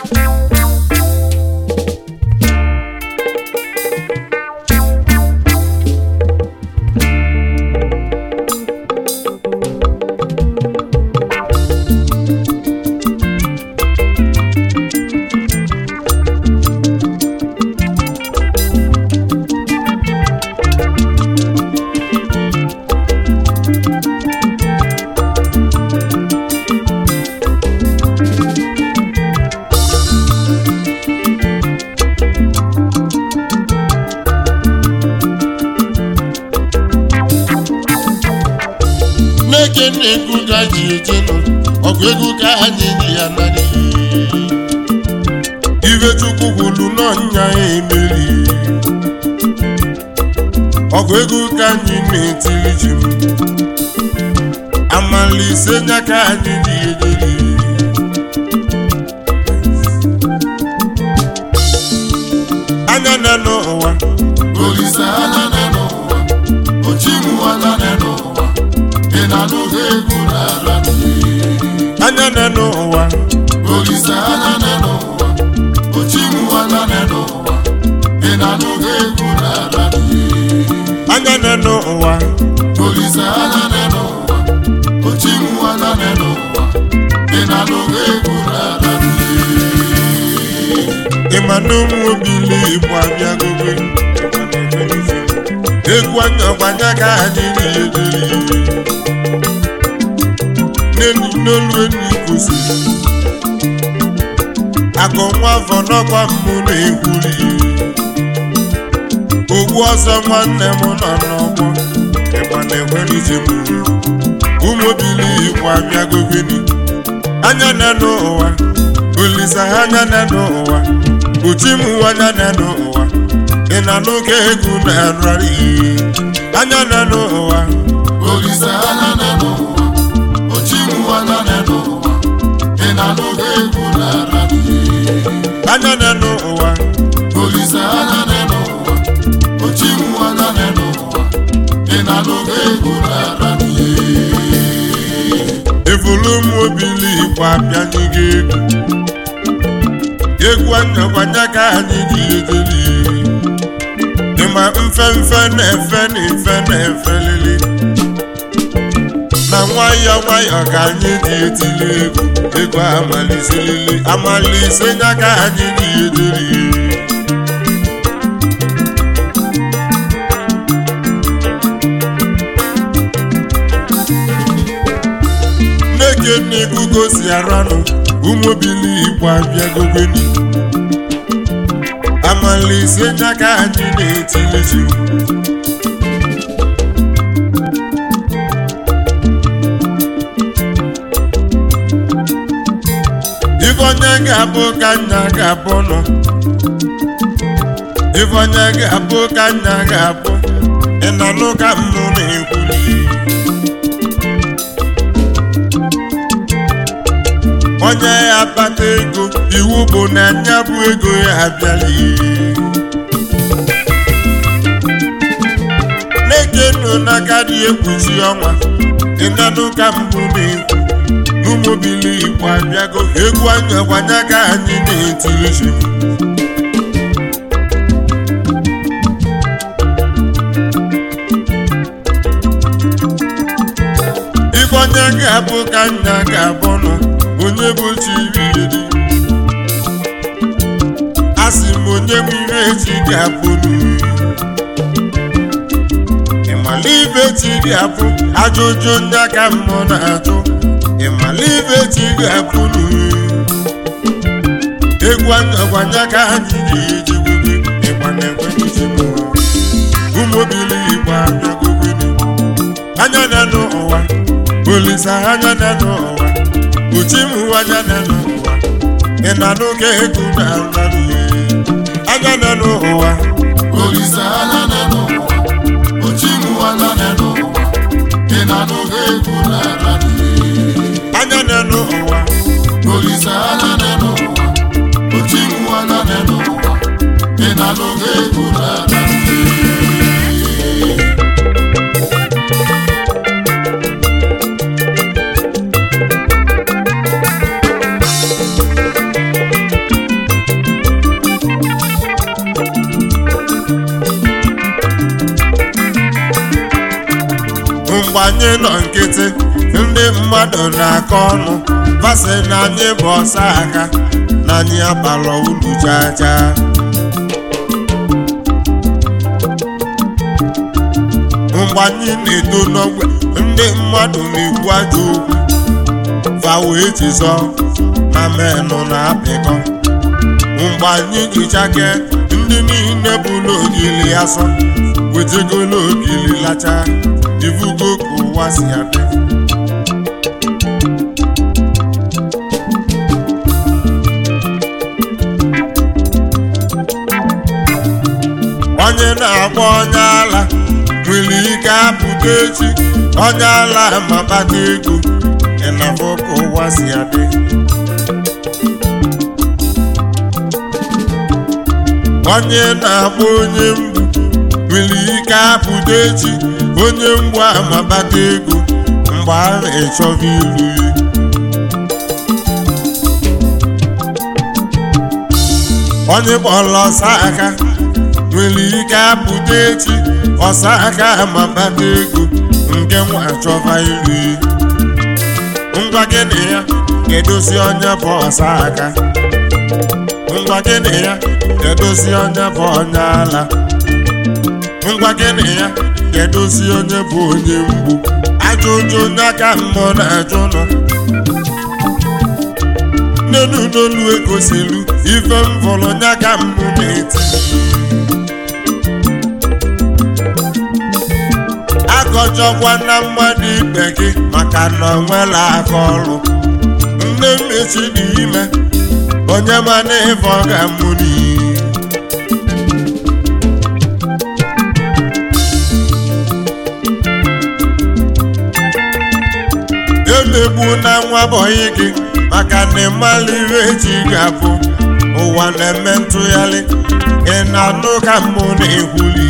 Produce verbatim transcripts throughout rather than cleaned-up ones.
ego ka ji ejenu ọgụ ego ka anyị ji ya narị ibe Chukwu kwulu n'ọnya emeri ọgụ ego ka anyị na-etiri ji m amalise nya ka anyị ji ejeri anya na n'ụwa Olisa anya na n'ụwa ochimu anya na n'ụwa ina n'oge egwu n'ala anya na n'ụwa Olisa anya na n'ụwa ochimu anya na n'ụwa ina n'oge egwu n'ala anya na n'ụwa Olisa anya na n'ụwa ochimu anya na n'ụwa ina n'oge egwu n'ala Emmanuel mobili Igbo abịagobe egwu anya gbanya ka anyị na-ederi n'enyi n'olu enyi kwụsị akọ nwa afọ n'ọkwa mmụ na-ekwuri ogbu ọzọ nwanne m nọ n'ọgbọ ịgba na-ekwere ije m ụmụbili Igbo abịagobe anya na n'ụwa Olisa anya na n'ụwa uchimu anya na n'ụwa ị na n'oge egwu na-ararị anya na n'ụwa Olisa anya na n'ụwa ochimu anya na n'ụwa ị na n'oge egwu na-ararị anya na n'ụwa Olisa anya na n'ụwa ochimu anya na n'ụwa ị na n'oge egwu na-ararị evolu m obili Igbo abịanye gị egwu egwu anya gbanya ka anyị ji ejeri ịma mfe mfe na-efe na efe na-efe lili na nwayọ nwayọ ka anyị ji etili egwu egwu amalise lili amalise nya ka anyị ji ejeri nneke n'egwu gosi aranụ ụmụbili Igbo abịagobeni amalise nya ka anyị na-etili ji Ifeonye ga-abụ ka nna ga-abụ nọ Ifeonye ga-abụ ka nna ga-abụ ị na n'ụka mmụ na-ekwuli onye ya akpata ego iwu bụ na nya bụ ego ya abịala na-eke nụ n'aka dị ekpuchi ọnwa ịnanụ ka mbụ na-ekwu n'ụmụbili Igbo abịago egwu anya gbanya ka anyị na-etiri ji Ifeonye ga-abụ ka nna ga-abụ nọ onye bụ chiriri asị m onye m ire echi ga-abụ n'uri ịmala ibe chi ga-abụ ajụjụ ndị aka mmụọ na-ajụ ịmala ibe chi ga-abụ n'uri egwu anya gbanya ka anyị ji eji gobe ịgba na-ekwenye m ụmụbili Igbo abịagobe anya na n'ụwa Olisa anya na n'ụwa uchimu anya na n'ụwa ị na n'oge egwu na-ararị anya na n'ụwa Olisa anya na n'ụwa ochimu anya na n'ụwa ị na n'oge egwu na-ararị anya na n'ụwa Olisa anya na n'ụwa ochimu anya na n'ụwa ị na n'oge egwu na-ararị mgbe anyị nọ nkịtị ndị mmadụ na-akọ ọnụ vasị na anyị bụ ọsa aka na anyị abalọ ulu chacha. Mgbe anyị na-eto n'ogbe ndị mmadụ na-ekwu ajọ okwu fa wee chizọ na menụ na-apịkọ. Mgbe anyị jichake ndị niile bụ n'ogili asọ wetego n'ogili lacha ivugo ka ụwa si adị. Onye na-agba onye ala nwere ike apụta echi onye ala ma kpata ego ịnafọ ka ụwa si adị. Onye na-agba onye mgbu nwere ike apụta echi onye mgbu ama kpata ego mgbe a na-echọba ilu ya. Onye kpọrọ ọsa aka nwere ike apụta echi ọsa aka ama kpata ego nke nwa achọba ilu ya. Ngwa gịnị ya edozi onye bụ ọsa aka. Ngwa gịnị ya edozi onye bụ onye ala. Ngwa gịnị ya edozi onye bụ onye mgbu. Ajụjụ n'aka mmụọ na-ajụ nọ n'elu n'olu egosilu ife mvọrọ n'aka mmụ na-eti. Akọjọkwa na mmadụ ibe gị maka na o nwere aka ọrụ. Nne mmechi dị ime onye ma na ife ọ ga-amụ n'iyi. Emegbu na nwa bọyị gị maka na ịmala ire echi ga-abụ. Ụwa na-eme ntụgharị ị na-anụ ka mmụ na-ekwuli.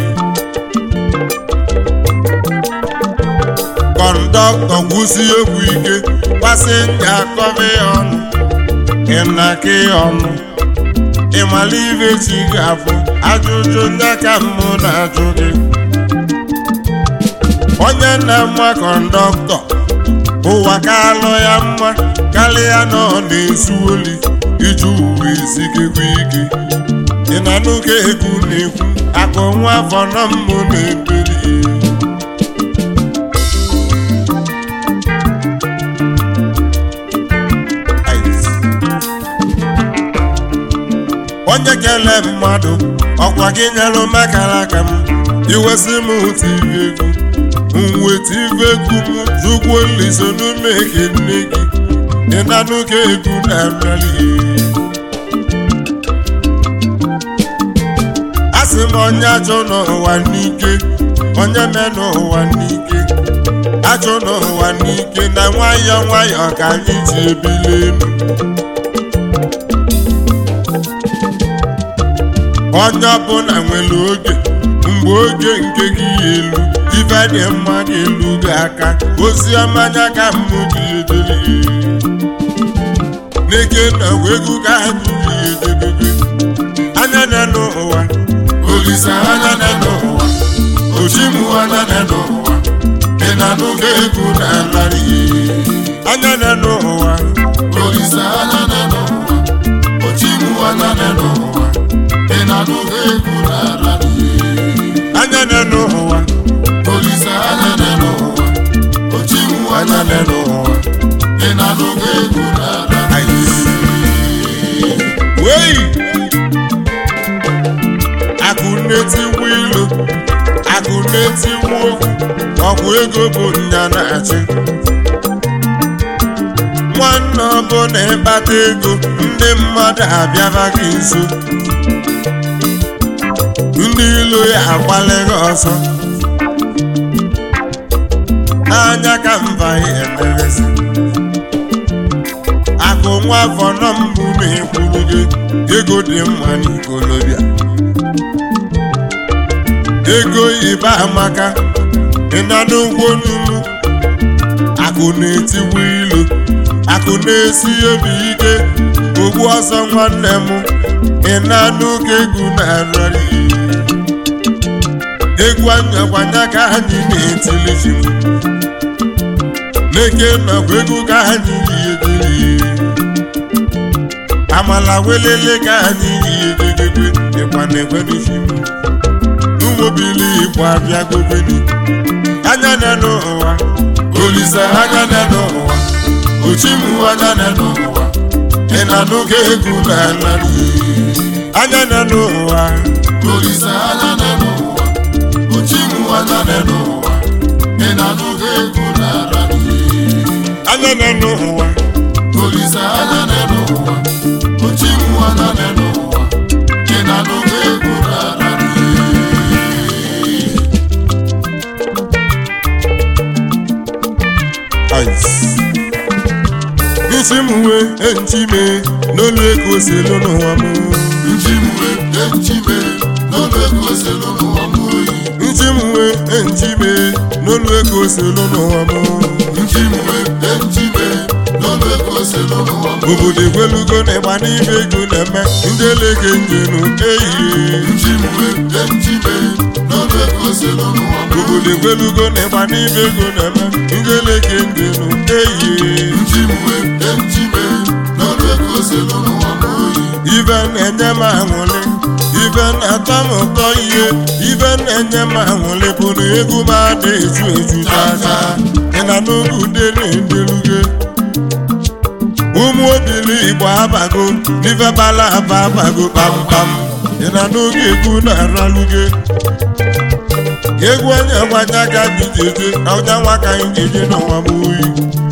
Kọndọktọ gwụsi egwu ike pasenja akọba ya ọnụ ị na-aka ya ọnụ. Ịmala ire echi ga-abụ ajụjụ ndị aka mmụ na-ajụ gị. Onye na-ama kọndọktọ ụwa ka alụ ya mma karịa na ọ na-esu oli iji uwe esikekwa ike. Ị na-anụ ka egwu na-ekwu akụ nwa afọ na mmụ na-ebeli. Onye kele mmadụ ọkwa gị nyelụ makara aka m iwesị m tiri egwu mweta ife egwu m zụgwo nliso n'ume eke nne gị. Ị na-anụ ka egwu na-arịali. Asị m onye achọ n'ụwa n'ike onye me n'ụwa n'ike achọ n'ụwa n'ike na nwayọọ nwayọọ ka anyị ji ebili elu. Onye ọbụla nwere oge mgbe oge nke gị elu ife dị mma ga-elu gị aka. Ozi ọma nya ka mmụ gị edebe n'eke na egwu ka ha ji edebe. Anya na n'ụwa Olisa anya na n'ụwa ochimu anya na n'ụwa ị na-anụ ka egwu na-alarị. Anya na n'ụwa Olisa anya na n'ụwa ochimu anya na n'ụwa ị na-anụ ka egwu na-alarị. Anya na n'ụwa Olisa anya na n'ụwa ochimu anya na n'ụwa ị na-anụ ka egwu na-alarị. Wey akụ na-etiwu ilu akụ na-etiwu okwu ọgwụ ego bụ nya na-achị. Nwanne ọbụla ịkpata ego ndị mmadụ abịaba gị nso. Ndị ilu ya agbalịghị ọsọ n'anya ka mba ya emerezi. Akụ nwa afọ nọ mbụ na-ekwuru gị ego dị mma n'ikolobịa. Ego ibe amaka ị na n'ugbo n'ugwu. Akụ na-etiwu ilu akụ na-esi obi ike ogbu ọsọ nwanne m ị na-anụ ka egwu na-arịrị. egwu anya gwanya ka anyị na-etili ji n'eke nakwa egwu ka anyị yi amala welele ka anyị yi egegegwe ịkwa na-ekwe n'isi n'ụmụbili igbo abịa gobeni anya na n'ụwa Olisa anya na n'ụwa ochimu anya na n'ụwa ị na n'oge egwu n'ala anya na n'ụwa Olisa anya na n'ụwa ochimu anya na n'ụwa ị na n'oge egwu n'ala anya na n'ụwa Olisa anya na n'ụwa ochimu anya na n'ụwa ị na n'oge egwu n'ala Nchimwe enchime n'olu ego selu n'ụwa m Nchimwe enchime n'olu ego selu n'ụwa m Nchimwe enchime n'olu ego selu n'ụwa m Nchimwe enchime n'olu ego selu n'ụwa m obodo egwelugo na-egba n'ime ego na-eme ndị elege njenu ehihie Nchimwe enchime n'olu ego selu n'ụwa m obodo egwelugo na-egba n'ime ego na-eme ndị elege njenu ehihie Nchimwe enchime n'olu ego selu n'ụwa m ibe na-enye m aṅụrị ibe na-atọ m ụtọ ihe ibe na-enye m aṅụrị bụ na egwu m adịghị eju eju chacha ị na n'oge ude na-endeluge ụmụ obili igbo abago n'ife bala aba abago kpamkpam ị na n'oge egwu na-araluge egwu onye gwanya ga dị jeje na ụja nwa ka anyị ga-eje n'ụwa m oyi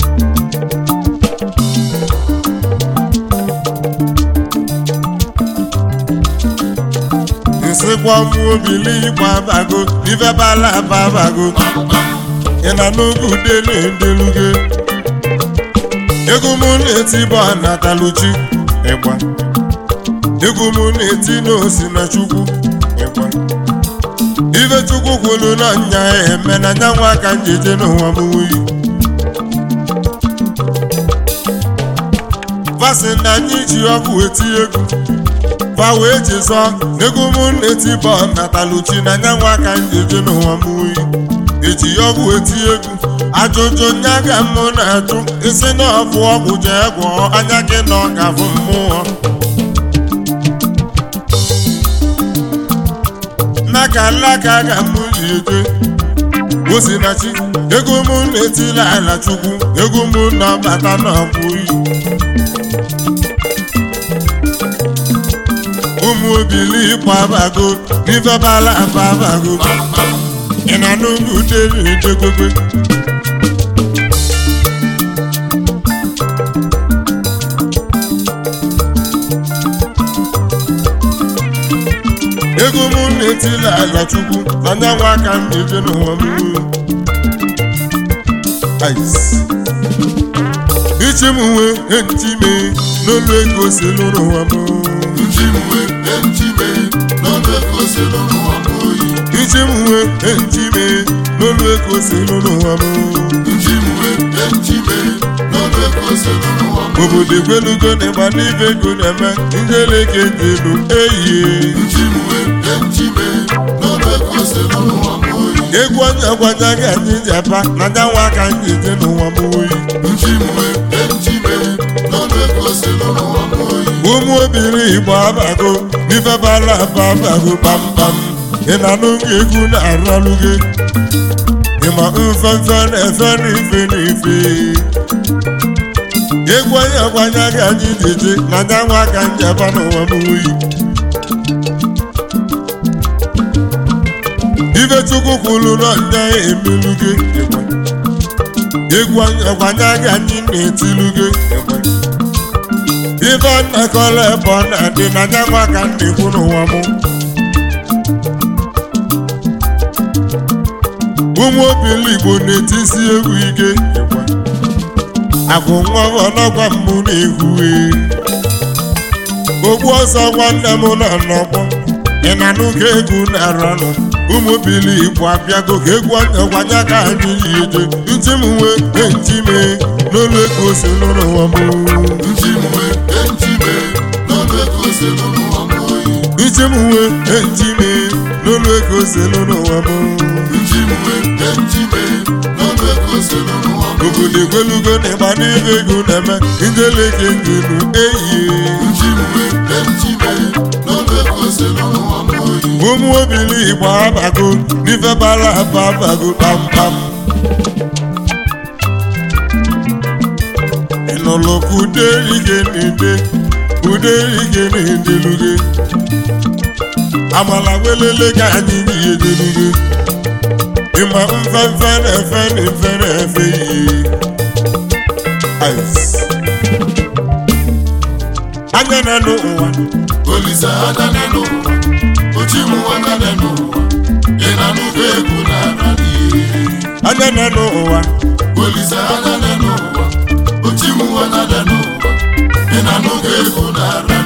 nsịkwa ụmụ obili igbo abago n'ife bala aba abago ị na n'oge ude na-endeluge egwu m na-eti bụ Nataluchi ịgba egwu m na-eti n'osi na Chukwu ịgba ife Chukwu kwuru na nya eme na nya nwa ka njeje n'ụwa m wuyi vasị na anyị ji ọkụ eti egwu va wee jizọ egwu m na-eti bụ Nataluchi na nya nwa ka njeje n'ụwa m wuyi eji ọgwụ eti egwu ajụjụ nya ga mụ na-ajụ isi na ọbụ ọgwụ jee gwọọ anya gị na ọka bụ mmụọ n'aka alaka ga mụ liete Osinachi ego mụ na-etila ala Chukwu ego mụ na-abata n'ọbụ iyi ụmụ obili ịkwa abago n'ife bala aba abago ị na n'ugwu dere edegobe ego mụ na-etila ala Chukwu na nya nwa aka m na-eje n'ụwa m ichi m nwee entime n'olu ego si n'ụwa m Nchimwe enchime n'olu ego selu n'ụwa m Nchimwe enchime n'olu ego selu n'ụwa m Nchimwe enchime n'olu ego selu n'ụwa m obodo egwelugo na-egba n'ibe ego na-eme njeleke dị elu ehihie Nchimwe enchime n'olu ego selu n'ụwa m egwu onye gwanya gị anyị ji apa na nya nwa ka anyị je n'ụwa m oyi Nchimwe enchime n'olu ego selu n'ụwa m ụmụ obiri igbo abago n'ife bala aba abago kpamkpam ị na n'oge egwu na-araluge ịma mfefe na-efe n'ife n'ife egwu onye gwanya gị anyị jeje na nya nwa ka njeba n'ụwa m oyi ife Chukwu kwuru na nya emeluge egwu onye gwanya gị anyị na-etiluge ife nnakọla ebe ọ na-adị na nya nwa ka m na-ekwu n'ụwa m ụmụ obili Igbo na-etisi egwu ike agụ nwa ọnọgwa mbụ na-ehue ogbu ọsọ nwanne m nọ n'ọgbọ ị na n'oge egwu na-aranụ ụmụ obili Igbo abịago ka egwu onye gwanya ka anyị yi eje ntị m nwee entime n'olu ego si n'ụwa m Nchimwe enchime n'olu ego selu n'ụwa m Nchimwe enchime n'olu ego selu n'ụwa m njiwe njiwe n'olu ego selu n'ụwa m obodo egwelugo na ịgba n'ibe ego na-eme njeleke njenu eyi njiwe njiwe n'olu ego selu n'ụwa m oyi ụmụ obili igbo abago n'ife bara aba abago kpamkpam ịnụlụ ka uderige na-ede uderige na-edeluge amala welele ka anyị ihe deluge ịma mfefe na-efe na-efe na-efe ihe anya na n'ụwa Olisa anya na n'ụwa ochimu anya na n'ụwa ị na-anụgo egwu n'ara n'ihe anya na n'ụwa Olisa anya na n'ụwa ochimu anya na n'ụwa ị na-anụgo egwu n'ara